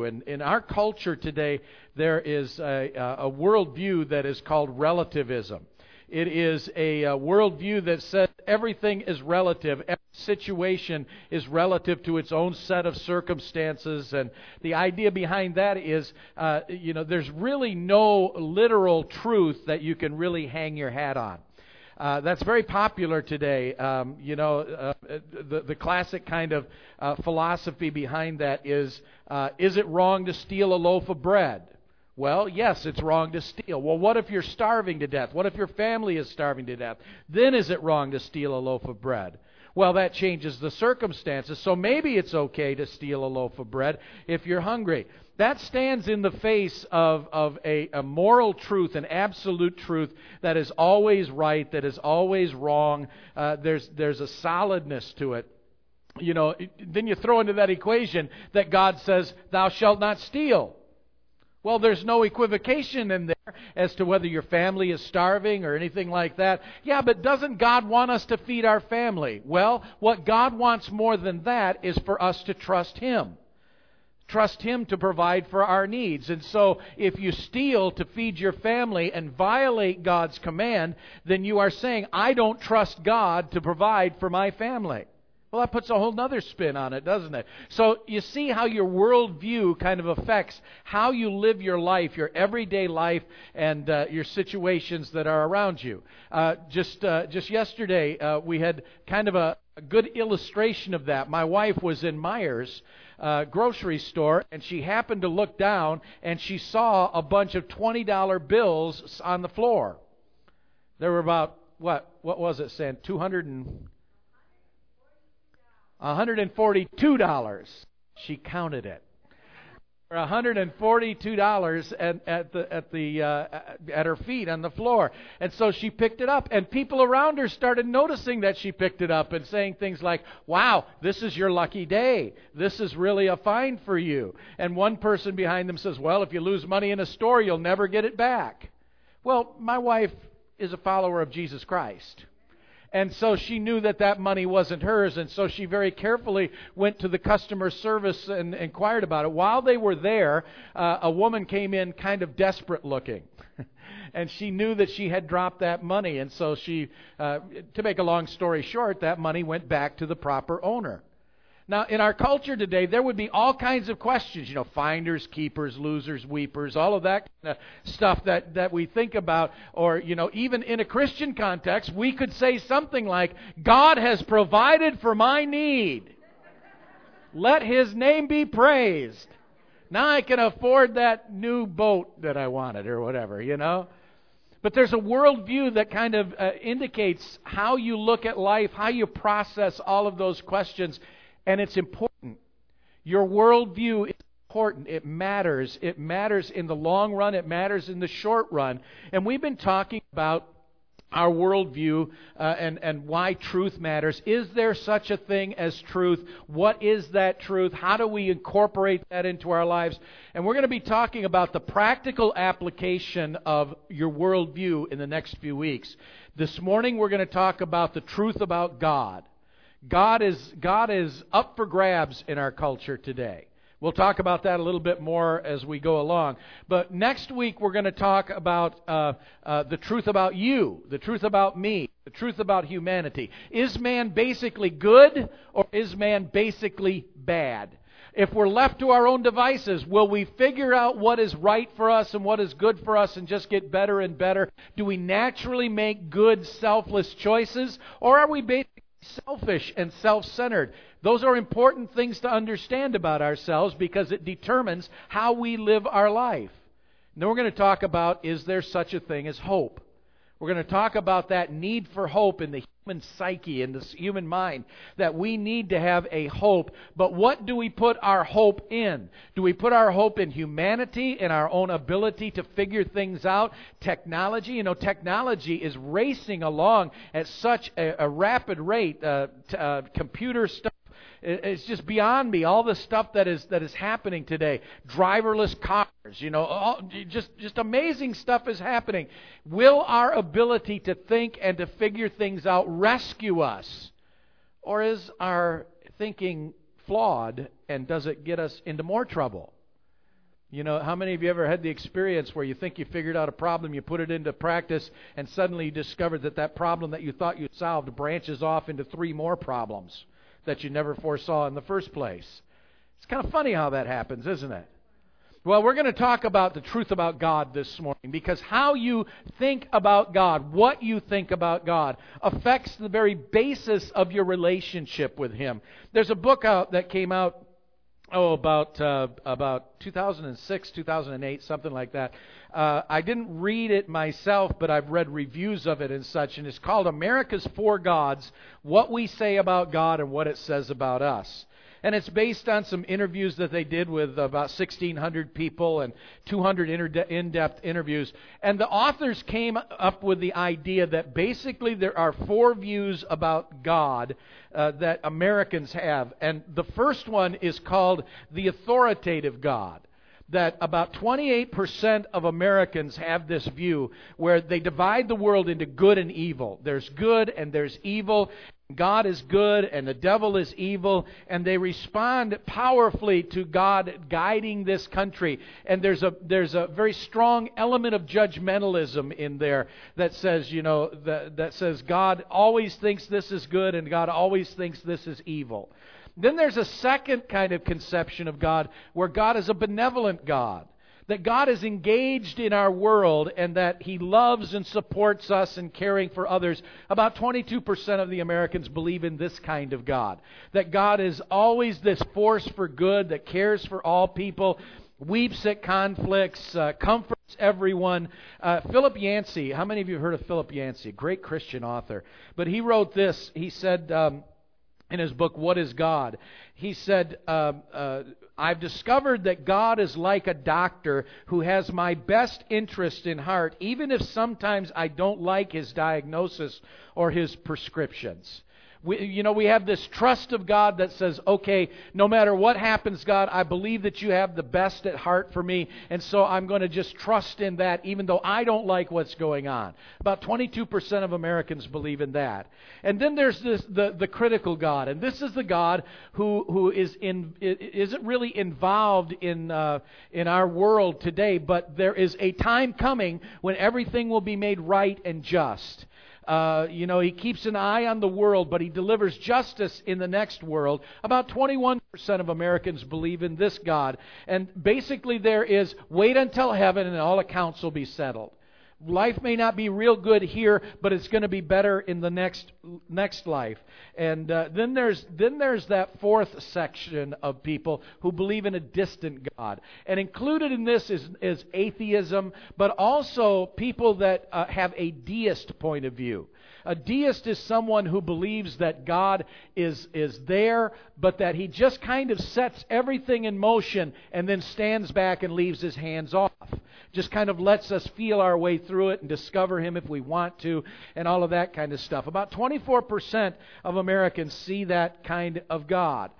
worldview. And in our culture today, there is a worldview that is called relativism. It is a worldview that says everything is relative. Every situation is relative to its own set of circumstances. And the idea behind that is, there's really no literal truth that you can really hang your hat on. That's very popular today. The classic kind of philosophy behind that is it wrong to steal a loaf of bread? Well, yes, it's wrong to steal. Well, what if you're starving to death? What if your family is starving to death? Then is it wrong to steal a loaf of bread? Well, that changes the circumstances. So maybe it's okay to steal a loaf of bread if you're hungry. That stands in the face of a moral truth, an absolute truth that is always right, that is always wrong. There's a solidness to it. Then you throw into that equation that God says, "Thou shalt not steal." Well, there's no equivocation in there as to whether your family is starving or anything like that. Yeah, but doesn't God want us to feed our family? Well, what God wants more than that is for us to trust Him. Trust Him to provide for our needs. And so if you steal to feed your family and violate God's command, then you are saying, I don't trust God to provide for my family. Well, that puts a whole other spin on it, doesn't it? So you see how your worldview kind of affects how you live your life, your everyday life, and your situations that are around you. Just yesterday, we had kind of a good illustration of that. My wife was in Meijer's grocery store, and she happened to look down, and she saw a bunch of $20 bills on the floor. There were about, what was it, Sam? $142. She counted it. For $142 at her feet on the floor. And so she picked it up. And people around her started noticing that she picked it up and saying things like, "Wow, this is your lucky day. This is really a find for you." And one person behind them says, "Well, if you lose money in a store, you'll never get it back." Well, my wife is a follower of Jesus Christ. And so she knew that money wasn't hers, and so she very carefully went to the customer service and inquired about it. While they were there, a woman came in kind of desperate looking. And she knew that she had dropped that money, and so she, to make a long story short, that money went back to the proper owner. Now, in our culture today, there would be all kinds of questions, finders, keepers, losers, weepers, all of that kind of stuff that we think about. Or, even in a Christian context, we could say something like, "God has provided for my need. Let His name be praised. Now I can afford that new boat that I wanted," or whatever, But there's a worldview that kind of indicates how you look at life, how you process all of those questions. And it's important. Your worldview is important. It matters. It matters in the long run. It matters in the short run. And we've been talking about our worldview and why truth matters. Is there such a thing as truth? What is that truth? How do we incorporate that into our lives? And we're going to be talking about the practical application of your worldview in the next few weeks. This morning we're going to talk about the truth about God. God is up for grabs in our culture today. We'll talk about that a little bit more as we go along. But next week we're going to talk about the truth about you, the truth about me, the truth about humanity. Is man basically good, or is man basically bad? If we're left to our own devices, will we figure out what is right for us and what is good for us and just get better and better? Do we naturally make good, selfless choices, or are we basically selfish and self-centered? Those are important things to understand about ourselves because it determines how we live our life. And then we're going to talk about, is there such a thing as hope? We're going to talk about that need for hope in the human psyche, in the human mind, that we need to have a hope. But what do we put our hope in? Do we put our hope in humanity, in our own ability to figure things out? Technology, technology is racing along at such a rapid rate. Computer stuff. It's just beyond me, all the stuff that is happening today. Driverless cars, just amazing stuff is happening. Will our ability to think and to figure things out rescue us? Or is our thinking flawed, and does it get us into more trouble? You know, how many of you ever had the experience where you think you figured out a problem, you put it into practice, and suddenly you discover that that problem that you thought you solved branches off into 3 more problems that you never foresaw in the first place? It's kind of funny how that happens, isn't it? Well, we're going to talk about the truth about God this morning, because how you think about God, what you think about God, affects the very basis of your relationship with Him. There's a book out that came out about 2006, 2008, something like that. I didn't read it myself, but I've read reviews of it and such, and it's called America's Four Gods, What We Say About God and What It Says About Us. And it's based on some interviews that they did with about 1,600 people and 200 in-depth interviews. And the authors came up with the idea that basically there are 4 views about God that Americans have. And the first one is called the authoritative God. That about 28% of Americans have this view where they divide the world into good and evil. There's good and there's evil. God is good and the devil is evil, and they respond powerfully to God guiding this country. And there's a very strong element of judgmentalism in there that says, that says God always thinks this is good and God always thinks this is evil. Then there's a second kind of conception of God where God is a benevolent God. That God is engaged in our world and that He loves and supports us in caring for others. About 22% of the Americans believe in this kind of God. That God is always this force for good that cares for all people, weeps at conflicts, comforts everyone. Philip Yancey, how many of you have heard of Philip Yancey? Great Christian author. But he wrote this, he said in his book, What is God? He said, I've discovered that God is like a doctor who has my best interest in heart, even if sometimes I don't like his diagnosis or his prescriptions. We have this trust of God that says, okay, no matter what happens, God, I believe that you have the best at heart for me, and so I'm going to just trust in that, even though I don't like what's going on. About 22% of Americans believe in that. And then there's the critical God, and this is the God who isn't really involved in our world today, but there is a time coming when everything will be made right and just. He keeps an eye on the world, but He delivers justice in the next world. About 21% of Americans believe in this God. And basically there is, wait until heaven and all accounts will be settled. Life may not be real good here, but it's going to be better in the next life. And then there's that fourth section of people who believe in a distant God. And included in this is atheism, but also people that have a deist point of view. A deist is someone who believes that God is there, but that He just kind of sets everything in motion and then stands back and leaves His hands off. Just kind of lets us feel our way through it and discover Him if we want to, and all of that kind of stuff. About 24% of Americans see that kind of God.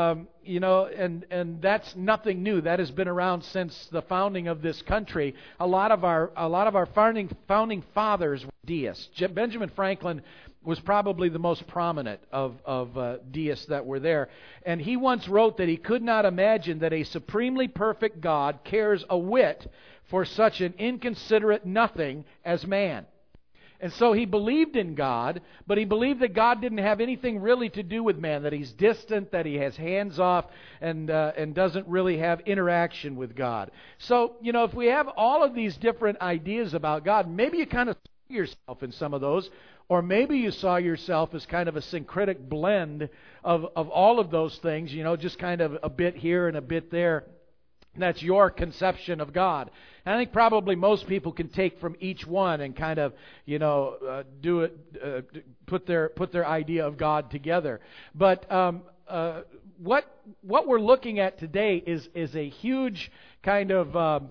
And that's nothing new. That has been around since the founding of this country. A lot of our founding fathers were deists. Benjamin Franklin was probably the most prominent of deists that were there. And he once wrote that he could not imagine that a supremely perfect God cares a whit for such an inconsiderate nothing as man. And so he believed in God, but he believed that God didn't have anything really to do with man, that He's distant, that He has hands off, and doesn't really have interaction with God. So, if we have all of these different ideas about God, maybe you kind of see yourself in some of those, or maybe you saw yourself as kind of a syncretic blend of all of those things, just kind of a bit here and a bit there. That's your conception of God. And I think probably most people can take from each one and kind of, do it, put their idea of God together. But what we're looking at today is a huge kind of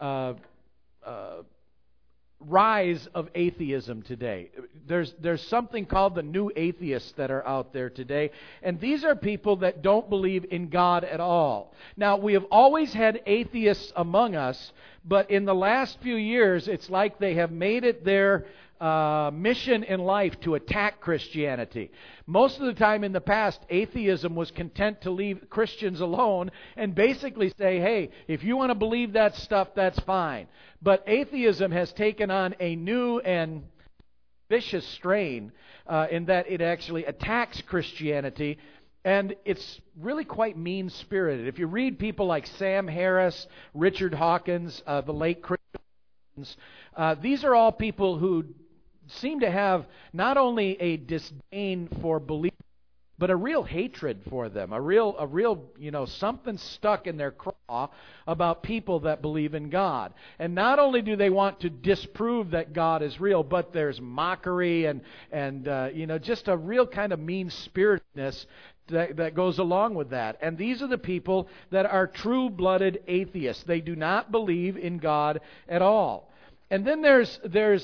rise of atheism today. There's something called the new atheists that are out there today, and these are people that don't believe in God at all. Now, we have always had atheists among us, but in the last few years, it's like they have made it their mission in life to attack Christianity. Most of the time in the past, atheism was content to leave Christians alone and basically say, hey, if you want to believe that stuff, that's fine. But atheism has taken on a new and vicious strain in that it actually attacks Christianity, and it's really quite mean-spirited. If you read people like Sam Harris, Richard Hawkins, the late Christians, these are all people who seem to have not only a disdain for belief, but a real hatred for them, a real, something stuck in their craw about people that believe in God. And not only do they want to disprove that God is real, but there's mockery and just a real kind of mean-spiritedness that goes along with that. And these are the people that are true-blooded atheists. They do not believe in God at all. And then there's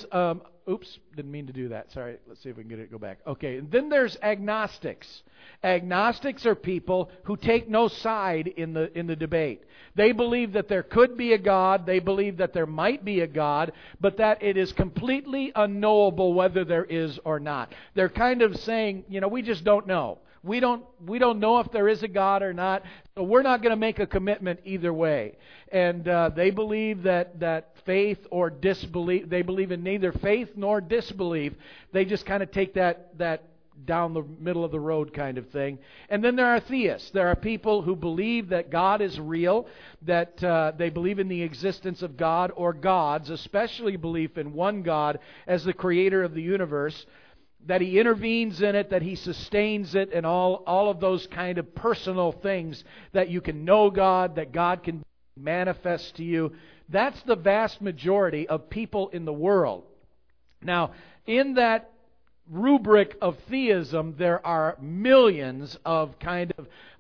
oops, didn't mean to do that. Sorry, let's see if we can get it to go back. Okay, and then there's agnostics. Agnostics are people who take no side in the debate. They believe that there could be a God, they believe that there might be a God, but that it is completely unknowable whether there is or not. They're kind of saying, we just don't know. We don't know if there is a God or not, so we're not going to make a commitment either way. And they believe that faith or disbelief, they believe in neither faith nor disbelief. They just kind of take that down the middle of the road kind of thing. And then there are theists. There are people who believe that God is real, that they believe in the existence of God or gods, especially belief in one God as the creator of the universe, that He intervenes in it, that He sustains it, and all of those kind of personal things, that you can know God, that God can manifest to you. That's the vast majority of people in the world. Now, in that rubric of theism, there are millions of kind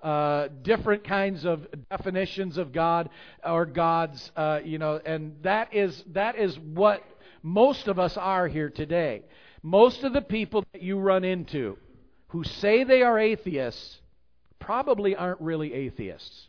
of different kinds of definitions of God or gods, and that is what most of us are here today. Most of the people that you run into who say they are atheists probably aren't really atheists.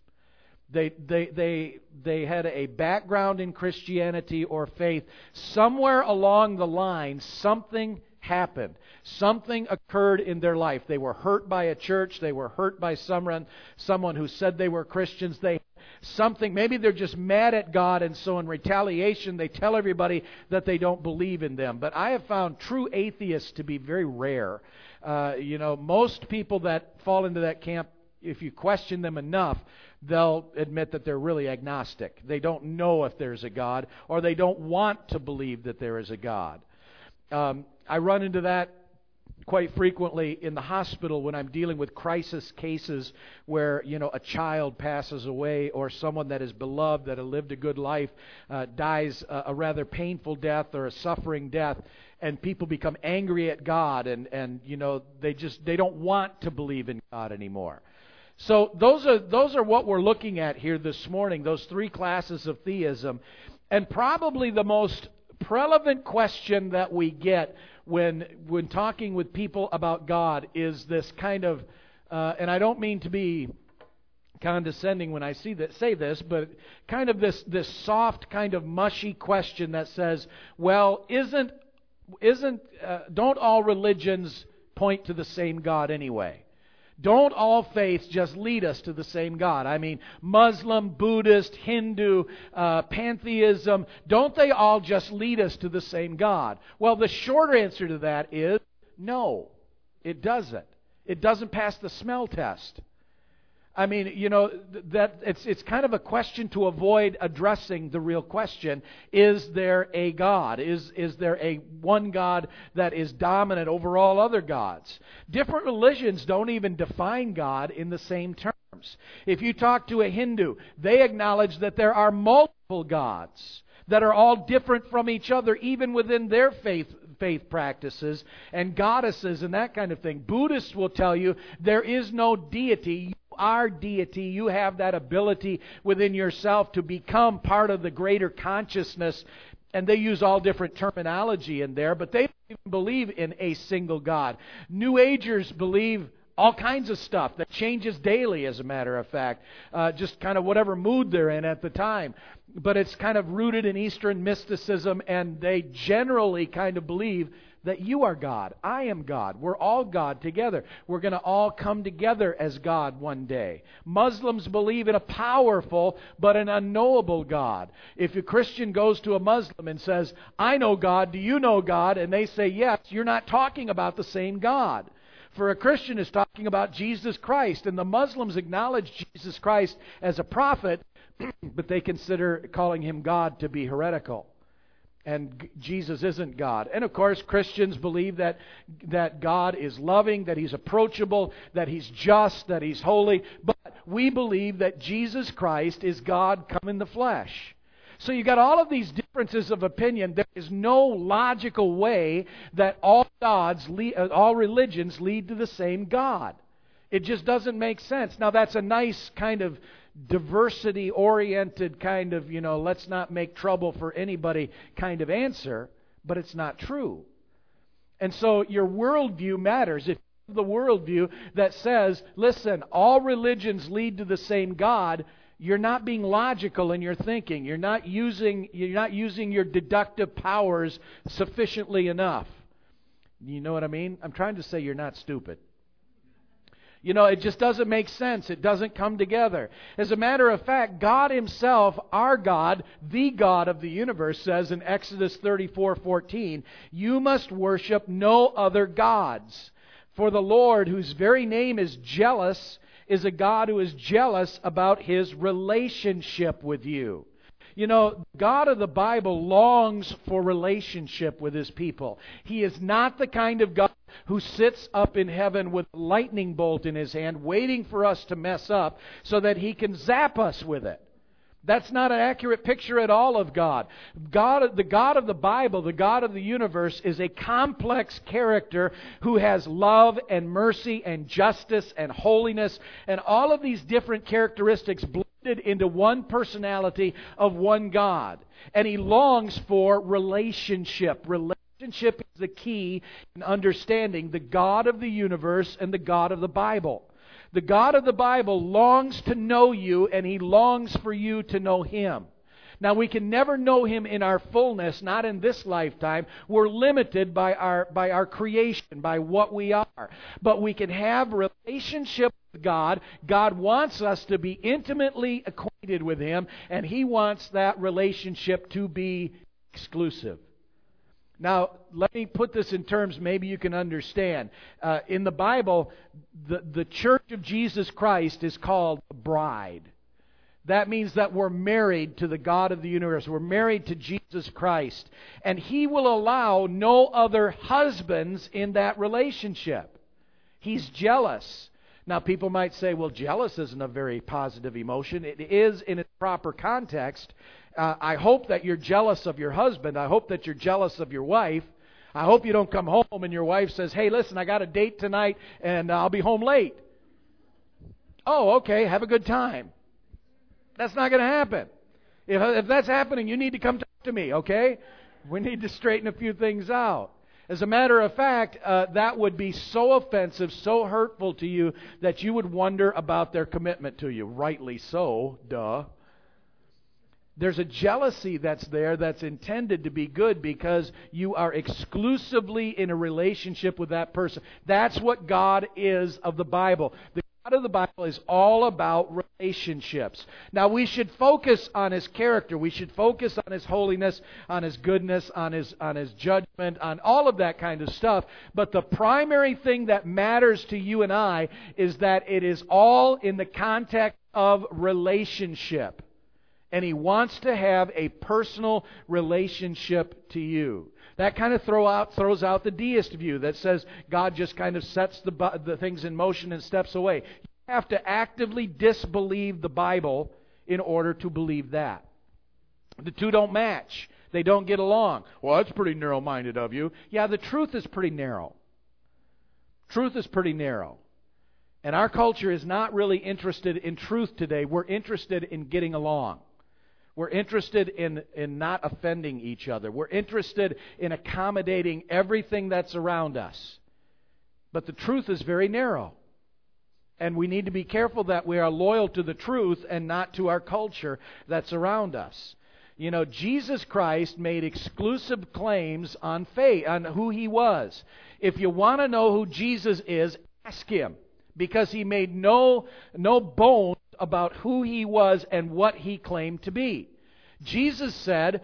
They had a background in Christianity or faith. Somewhere along the line, something happened. Something occurred in their life. They were hurt by a church. They were hurt by someone who said they were Christians. Maybe they're just mad at God, and so in retaliation they tell everybody that they don't believe in them. But I have found true atheists to be very rare. Most people that fall into that camp, if you question them enough, they'll admit that they're really agnostic. They don't know if there's a God, or they don't want to believe that there is a God. I run into that quite frequently in the hospital when I'm dealing with crisis cases where, a child passes away, or someone that is beloved, that had lived a good life, dies a rather painful death or a suffering death, and people become angry at God, and they don't want to believe in God anymore. So those are what we're looking at here this morning, those three classes of theism. And probably the most prevalent question that we get when talking with people about God is this kind of, and I don't mean to be condescending when I say this, but kind of this soft, kind of mushy question that says, well, don't all religions point to the same God anyway? Don't all faiths just lead us to the same God? I mean, Muslim, Buddhist, Hindu, pantheism, don't they all just lead us to the same God? Well, the short answer to that is no, it doesn't. It doesn't pass the smell test. I mean, that it's kind of a question to avoid addressing the real question. Is there a God? Is there a one God that is dominant over all other gods? Different religions don't even define God in the same terms. If you talk to a Hindu, they acknowledge that there are multiple gods that are all different from each other, even within their faith practices and goddesses and that kind of thing. Buddhists will tell you there is no deity. Are deity. You have that ability within yourself to become part of the greater consciousness. And they use all different terminology in there, but they don't even believe in a single God. New Agers believe all kinds of stuff that changes daily, as a matter of fact, just kind of whatever mood they're in at the time. But it's kind of rooted in Eastern mysticism, and they generally kind of believe that you are God, I am God, we're all God together. We're going to all come together as God one day. Muslims believe in a powerful but an unknowable God. If a Christian goes to a Muslim and says, I know God, do you know God? And they say yes, you're not talking about the same God. For a Christian is talking about Jesus Christ, and the Muslims acknowledge Jesus Christ as a prophet, but they consider calling him God to be heretical. And Jesus isn't God. And of course, Christians believe that God is loving, that He's approachable, that He's just, that He's holy. But we believe that Jesus Christ is God come in the flesh. So you got all of these differences of opinion. There is no logical way that all religions lead to the same God. It just doesn't make sense. Now that's a nice kind of diversity-oriented kind of, let's not make trouble for anybody kind of answer, but it's not true. And so your worldview matters. If you have the worldview that says, listen, all religions lead to the same God, you're not being logical in your thinking. You're not using your deductive powers sufficiently enough. You know what I mean? I'm trying to say you're not stupid. It just doesn't make sense. It doesn't come together. As a matter of fact, God Himself, our God, the God of the universe, says in Exodus 34:14, you must worship no other gods. For the Lord, whose very name is jealous, is a God who is jealous about His relationship with you. God of the Bible longs for relationship with His people. He is not the kind of God who sits up in heaven with a lightning bolt in His hand, waiting for us to mess up so that He can zap us with it. That's not an accurate picture at all of God. The God of the Bible, the God of the universe, is a complex character who has love and mercy and justice and holiness and all of these different characteristics blended into one personality of one God. And He longs for relationship. Relationship is the key in understanding the God of the universe and the God of the Bible. The God of the Bible longs to know you, and He longs for you to know Him. Now, we can never know Him in our fullness, not in this lifetime. We're limited by our creation, by what we are. But we can have relationship with God. God wants us to be intimately acquainted with Him, and He wants that relationship to be exclusive. Now, let me put this in terms maybe you can understand. In the Bible, the Church of Jesus Christ is called a bride. That means that we're married to the God of the universe. We're married to Jesus Christ. And He will allow no other husbands in that relationship. He's jealous. Now, people might say, well, jealous isn't a very positive emotion. It is in its proper context. I hope that you're jealous of your husband. I hope that you're jealous of your wife. I hope you don't come home and your wife says, hey, listen, I got a date tonight and I'll be home late. Oh, okay, have a good time. That's not going to happen. If that's happening, you need to come talk to me, okay? We need to straighten a few things out. As a matter of fact, that would be so offensive, so hurtful to you that you would wonder about their commitment to you. Rightly so, duh. There's a jealousy that's there that's intended to be good because you are exclusively in a relationship with that person. That's what God is of the Bible. The God of the Bible is all about relationships. Now, we should focus on His character. We should focus on His holiness, on His goodness, on His judgment, on all of that kind of stuff. But the primary thing that matters to you and I is that it is all in the context of relationship. And He wants to have a personal relationship to you. That kind of throws out the deist view that says God just kind of sets the things in motion and steps away. You have to actively disbelieve the Bible in order to believe that. The two don't match. They don't get along. Well, that's pretty narrow-minded of you. Yeah, the truth is pretty narrow. Truth is pretty narrow. And our culture is not really interested in truth today. We're interested in getting along. We're interested in not offending each other. We're interested in accommodating everything that's around us. But the truth is very narrow. And we need to be careful that we are loyal to the truth and not to our culture that's around us. You know, Jesus Christ made exclusive claims on faith, on who He was. If you want to know who Jesus is, ask Him. Because He made no bones about who He was and what He claimed to be. Jesus said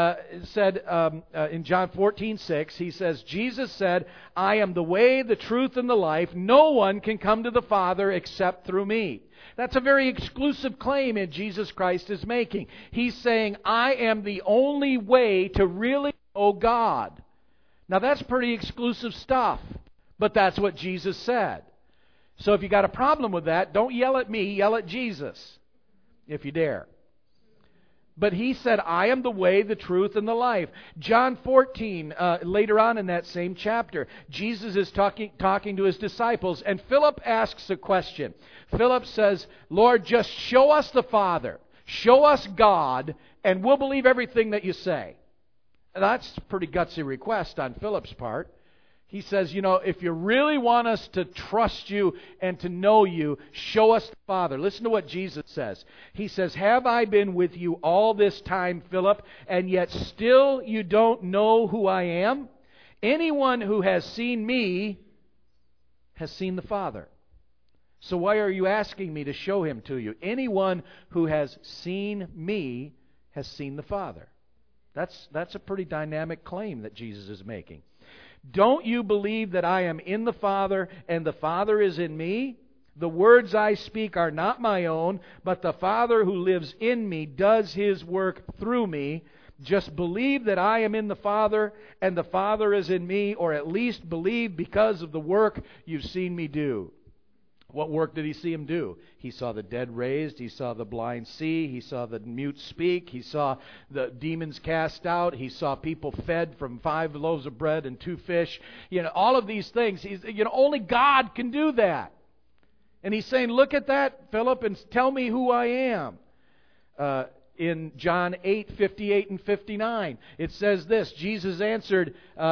in John 14:6, He says, Jesus said, I am the way, the truth, and the life. No one can come to the Father except through me. That's a very exclusive claim that Jesus Christ is making. He's saying, I am the only way to really know God. Now that's pretty exclusive stuff, but that's what Jesus said. So if you got a problem with that, don't yell at me, yell at Jesus, if you dare. But He said, I am the way, the truth, and the life. John 14, later on in that same chapter, Jesus is talking to His disciples, and Philip asks a question. Philip says, Lord, just show us the Father. Show us God, and we'll believe everything that you say. And that's a pretty gutsy request on Philip's part. He says, you know, if you really want us to trust you and to know you, show us the Father. Listen to what Jesus says. He says, have I been with you all this time, Philip, and yet still you don't know who I am? Anyone who has seen me has seen the Father. So why are you asking me to show Him to you? Anyone who has seen me has seen the Father. That's a pretty dynamic claim that Jesus is making. Don't you believe that I am in the Father and the Father is in me? The words I speak are not my own, but the Father who lives in me does His work through me. Just believe that I am in the Father and the Father is in me, or at least believe because of the work you've seen me do. What work did He see Him do? He saw the dead raised. He saw the blind see. He saw the mute speak. He saw the demons cast out. He saw people fed from 5 loaves of bread and 2 fish. You know, all of these things. Only God can do that. And He's saying, look at that, Philip, and tell me who I am. In John 8:58 and 59, it says this. Jesus answered,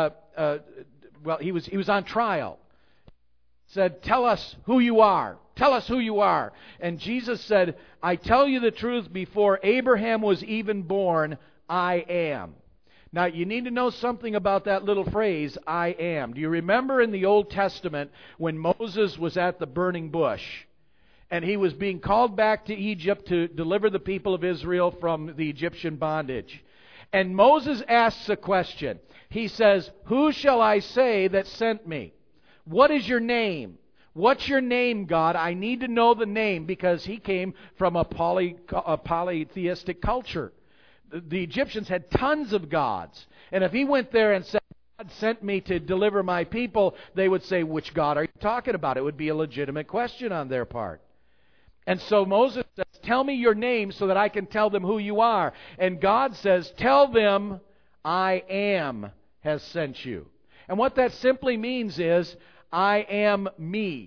he was on trial. Said, tell us who you are. Tell us who you are. And Jesus said, I tell you the truth, before Abraham was even born, I am. Now, you need to know something about that little phrase, I am. Do you remember in the Old Testament when Moses was at the burning bush and he was being called back to Egypt to deliver the people of Israel from the Egyptian bondage? And Moses asks a question. He says, who shall I say that sent me? What is your name? What's your name, God? I need to know the name, because he came from a polytheistic culture. The Egyptians had tons of gods. And if he went there and said, God sent me to deliver my people, they would say, which God are you talking about? It would be a legitimate question on their part. And so Moses says, tell me your name so that I can tell them who you are. And God says, tell them, I am has sent you. And what that simply means is, I am me.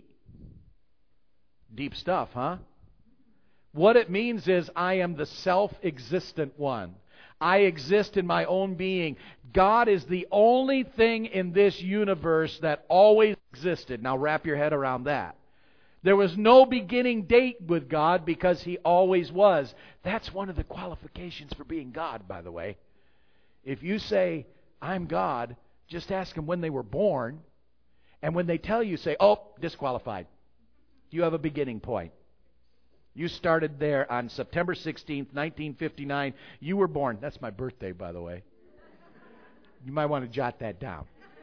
Deep stuff, huh? What it means is, I am the self-existent one. I exist in my own being. God is the only thing in this universe that always existed. Now wrap your head around that. There was no beginning date with God because He always was. That's one of the qualifications for being God, by the way. If you say, I'm God, just ask them when they were born. And when they tell you, say, oh, disqualified. You have a beginning point. You started there on September 16th, 1959. You were born. That's my birthday, by the way. You might want to jot that down.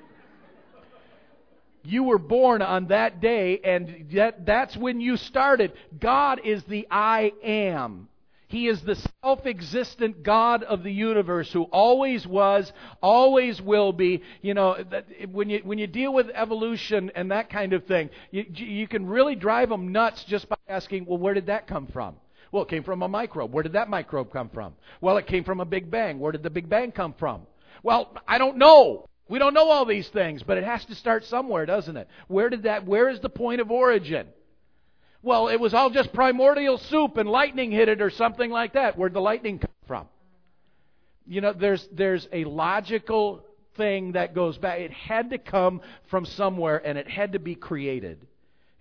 You were born on that day, and that's when you started. God is the I am. He is the self-existent God of the universe who always was, always will be. You know, when you deal with evolution and that kind of thing, you can really drive them nuts just by asking, well, where did that come from? Well, it came from a microbe. Where did that microbe come from? Well, it came from a Big Bang. Where did the Big Bang come from? Well, I don't know. We don't know all these things, but it has to start somewhere, doesn't it? Where is the point of origin? Well, it was all just primordial soup and lightning hit it or something like that. Where'd the lightning come from? You know, there's a logical thing that goes back. It had to come from somewhere, and it had to be created.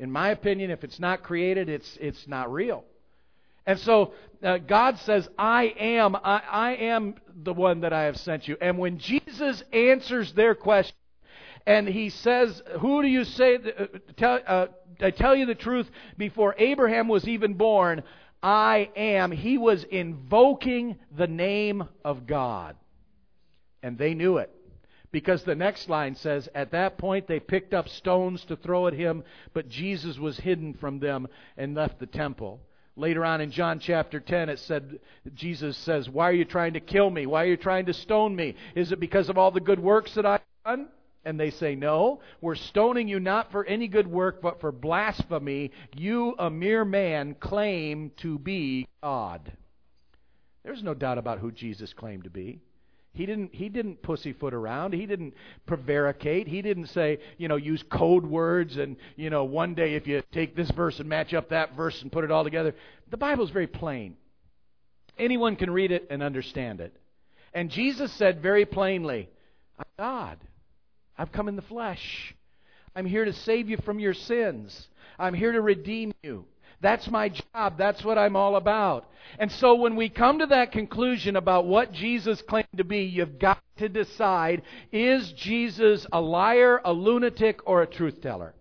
In my opinion, if it's not created, it's not real. And so God says, I am the one that I have sent you. And when Jesus answers their question, and he says, who do you say, I tell you the truth, before Abraham was even born, I am. He was invoking the name of God. And they knew it. Because the next line says, at that point they picked up stones to throw at him, but Jesus was hidden from them and left the temple. Later on in John chapter 10, it said, Jesus says, why are you trying to kill me? Why are you trying to stone me? Is it because of all the good works that I've done? And they say, no, we're stoning you not for any good work, but for blasphemy. You, a mere man, claim to be God. There's no doubt about who Jesus claimed to be. He didn't pussyfoot around. He didn't prevaricate. He didn't say, use code words and, one day if you take this verse and match up that verse and put it all together. The Bible's very plain. Anyone can read it and understand it. And Jesus said very plainly, I'm God. I've come in the flesh. I'm here to save you from your sins. I'm here to redeem you. That's my job. That's what I'm all about. And so when we come to that conclusion about what Jesus claimed to be, you've got to decide, is Jesus a liar, a lunatic, or a truth teller?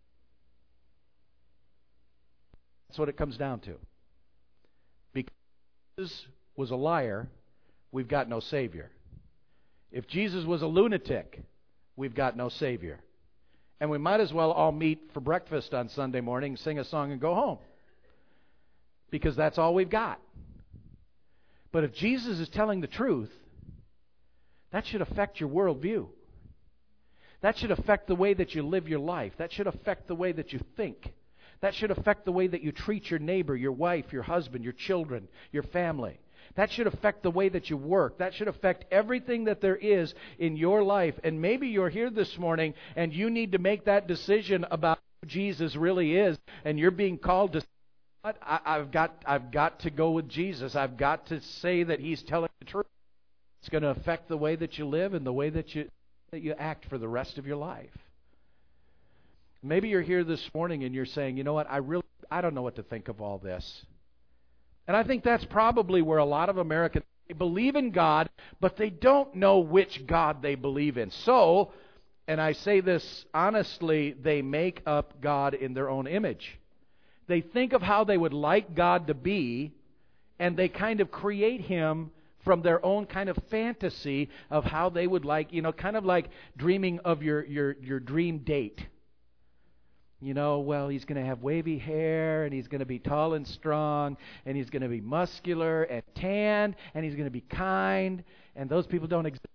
That's what it comes down to. Because Jesus was a liar, we've got no Savior. If Jesus was a lunatic, we've got no Savior. And we might as well all meet for breakfast on Sunday morning, sing a song, and go home. Because that's all we've got. But if Jesus is telling the truth, that should affect your worldview. That should affect the way that you live your life. That should affect the way that you think. That should affect the way that you treat your neighbor, your wife, your husband, your children, your family. That should affect the way that you work. That should affect everything that there is in your life. And maybe you're here this morning and you need to make that decision about who Jesus really is, and you're being called to I've got to go with Jesus. I've got to say that He's telling the truth. It's going to affect the way that you live and the way that you act for the rest of your life. Maybe you're here this morning and you're saying, you know what, I don't know what to think of all this. And I think that's probably where a lot of Americans, they believe in God, but they don't know which God they believe in. So, and I say this honestly, they make up God in their own image. They think of how they would like God to be, and they kind of create Him from their own kind of fantasy of how they would like, kind of like dreaming of your dream date. Well, he's going to have wavy hair, and he's going to be tall and strong, and he's going to be muscular and tanned, and he's going to be kind, and those people don't exist.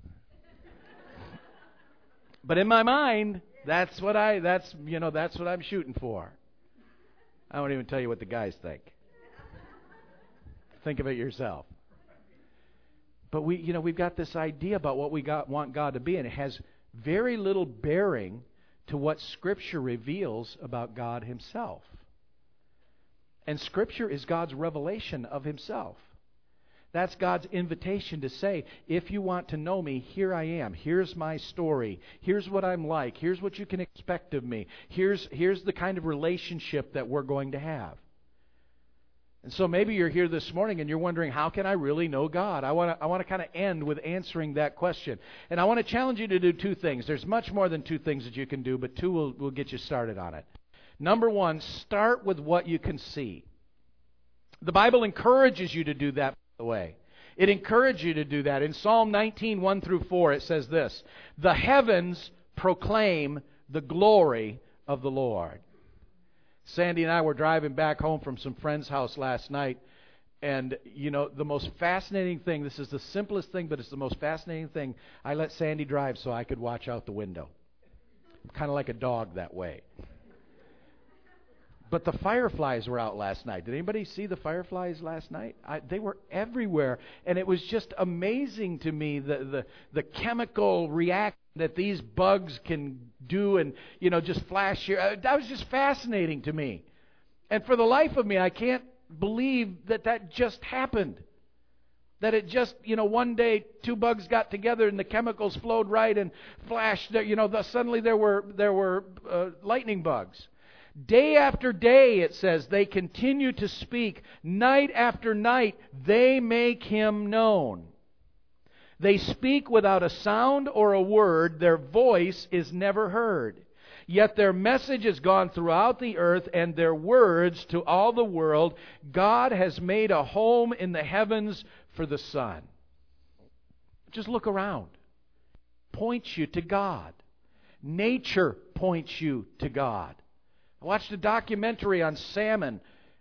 But in my mind, that's what I'm shooting for. I won't even tell you what the guys think. Think of it yourself. But we've got this idea about what we want God to be, and it has very little bearing to what Scripture reveals about God Himself. And Scripture is God's revelation of Himself. That's God's invitation to say, if you want to know me, here I am. Here's my story. Here's what I'm like. Here's what you can expect of me. Here's the kind of relationship that we're going to have. And so maybe you're here this morning and you're wondering, how can I really know God? I want to kind of end with answering that question. And I want to challenge you to do two things. There's much more than two things that you can do, but two will get you started on it. Number one, start with what you can see. The Bible encourages you to do that. Way. It encourages you to do that. In Psalm 19, 1 through 4, it says this: the heavens proclaim the glory of the Lord. Sandy and I were driving back home from some friend's house last night, and the most fascinating thing, this is the simplest thing, but it's the most fascinating thing, I let Sandy drive so I could watch out the window. I'm kind of like a dog that way. But the fireflies were out last night. Did anybody see the fireflies last night? They were everywhere. And it was just amazing to me the chemical reaction that these bugs can do and, just flash here. That was just fascinating to me. And for the life of me, I can't believe that just happened. That it just, one day two bugs got together and the chemicals flowed right and flashed. Suddenly there were lightning bugs. Day after day, it says, they continue to speak. Night after night, they make Him known. They speak without a sound or a word. Their voice is never heard. Yet their message has gone throughout the earth, and their words to all the world. God has made a home in the heavens for the Son. Just look around. Points you to God. Nature points you to God. I watched a documentary on salmon.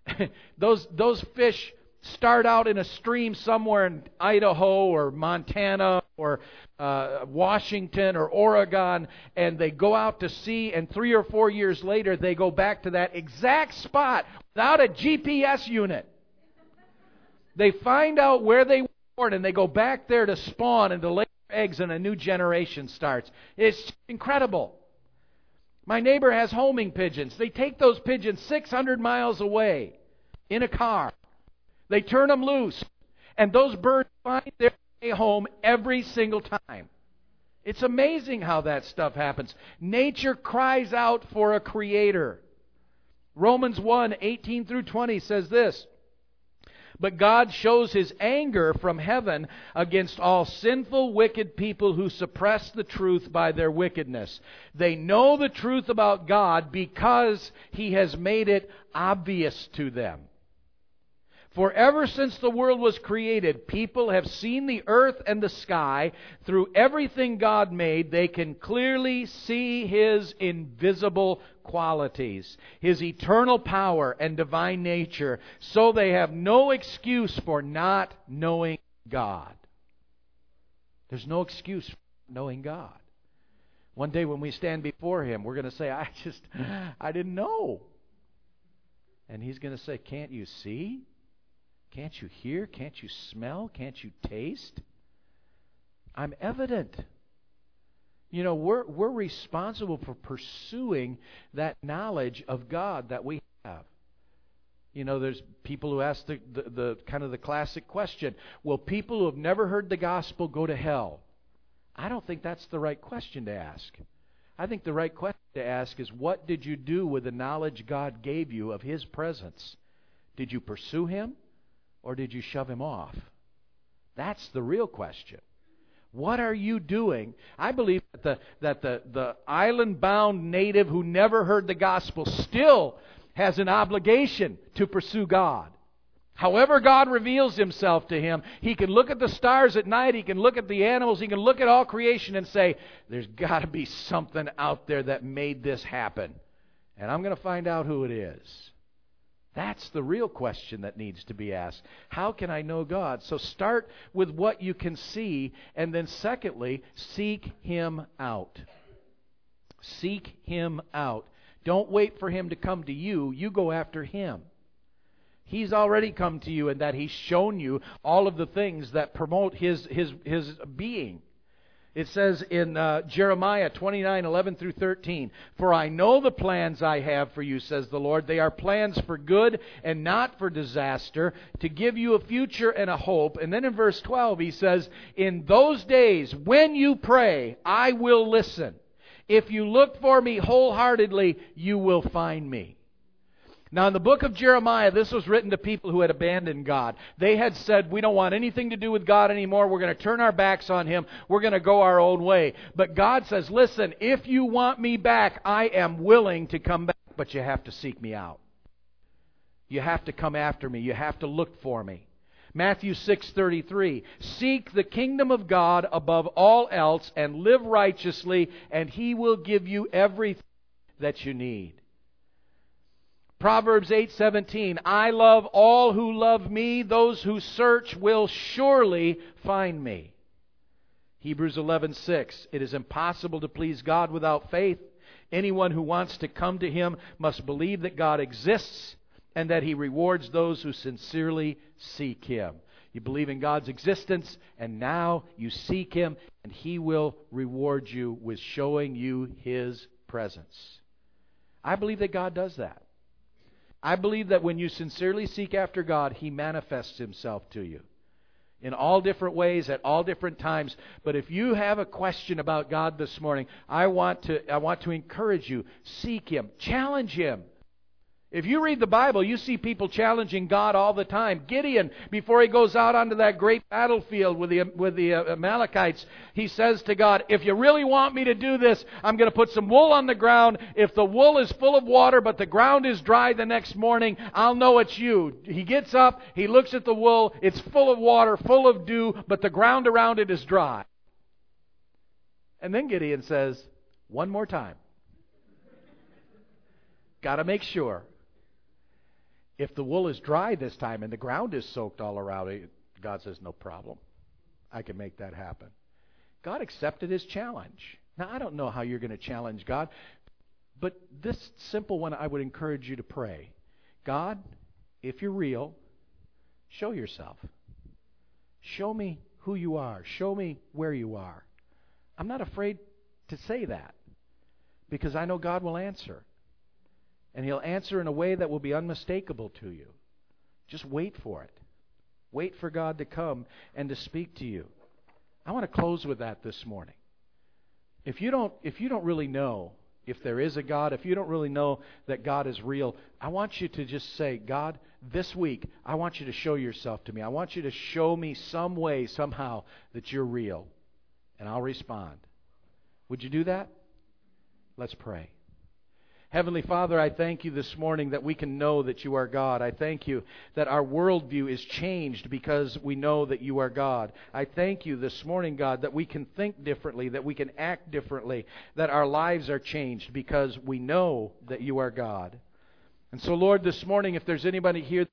Those fish start out in a stream somewhere in Idaho or Montana or Washington or Oregon, and they go out to sea, and 3 or 4 years later they go back to that exact spot without a GPS unit. They find out where they were born, and they go back there to spawn and to lay their eggs, and a new generation starts. It's incredible. My neighbor has homing pigeons. They take those pigeons 600 miles away in a car. They turn them loose, and those birds find their way home every single time. It's amazing how that stuff happens. Nature cries out for a creator. Romans 1:18 through 20 says this, "But God shows His anger from heaven against all sinful, wicked people who suppress the truth by their wickedness. They know the truth about God because He has made it obvious to them. For ever since the world was created, people have seen the earth and the sky. Through everything God made, they can clearly see His invisible qualities, His eternal power and divine nature, so they have no excuse for not knowing God." There's no excuse for not knowing God. One day when we stand before Him, we're going to say, I didn't know. And He's going to say, "Can't you see? Can't you hear? Can't you smell? Can't you taste? I'm evident." You know, we're responsible for pursuing that knowledge of God that we have. You know, there's people who ask the kind of the classic question, will people who have never heard the gospel go to hell? I don't think that's the right question to ask. I think the right question to ask is, what did you do with the knowledge God gave you of His presence? Did you pursue Him? Or did you shove Him off? That's the real question. What are you doing? I believe that the island-bound native who never heard the gospel still has an obligation to pursue God. However God reveals Himself to him, he can look at the stars at night, he can look at the animals, he can look at all creation and say, there's got to be something out there that made this happen. And I'm going to find out who it is. That's the real question that needs to be asked. How can I know God? So start with what you can see, and then secondly, seek Him out. Seek Him out. Don't wait for Him to come to you. You go after Him. He's already come to you in that He's shown you all of the things that promote His being. It says in Jeremiah 29:11 through 13, "For I know the plans I have for you, says the Lord. They are plans for good and not for disaster, to give you a future and a hope." And then in verse 12 He says, "In those days, when you pray, I will listen. If you look for me wholeheartedly, you will find me." Now, in the book of Jeremiah, this was written to people who had abandoned God. They had said, we don't want anything to do with God anymore. We're going to turn our backs on Him. We're going to go our own way. But God says, listen, if you want me back, I am willing to come back, but you have to seek me out. You have to come after me. You have to look for me. Matthew 6:33, "Seek the kingdom of God above all else and live righteously, and He will give you everything that you need." Proverbs 8:17, "I love all who love me. Those who search will surely find me." Hebrews 11:6, "It is impossible to please God without faith. Anyone who wants to come to Him must believe that God exists and that He rewards those who sincerely seek Him." You believe in God's existence, and now you seek Him, and He will reward you with showing you His presence. I believe that God does that. I believe that when you sincerely seek after God, He manifests Himself to you in all different ways at all different times. But if you have a question about God this morning, I want to encourage you. Seek Him. Challenge Him. If you read the Bible, you see people challenging God all the time. Gideon, before he goes out onto that great battlefield with the Amalekites, he says to God, if you really want me to do this, I'm going to put some wool on the ground. If the wool is full of water, but the ground is dry the next morning, I'll know it's you. He gets up, he looks at the wool, it's full of water, full of dew, but the ground around it is dry. And then Gideon says, one more time. Got to make sure. If the wool is dry this time and the ground is soaked all around it, God says, no problem. I can make that happen. God accepted his challenge. Now, I don't know how you're going to challenge God, but this simple one I would encourage you to pray. God, if you're real, show yourself. Show me who you are. Show me where you are. I'm not afraid to say that because I know God will answer. And he'll answer in a way that will be unmistakable to you. Just wait for it. Wait for God to come and to speak to you. I want to close with that this morning. If you don't really know if there is a God, if you don't really know that God is real, I want you to just say, God, this week, I want you to show yourself to me. I want you to show me some way, somehow, that you're real. And I'll respond. Would you do that? Let's pray. Heavenly Father, I thank you this morning that we can know that you are God. I thank you that our worldview is changed because we know that you are God. I thank you this morning, God, that we can think differently, that we can act differently, that our lives are changed because we know that you are God. And so, Lord, this morning, if there's anybody here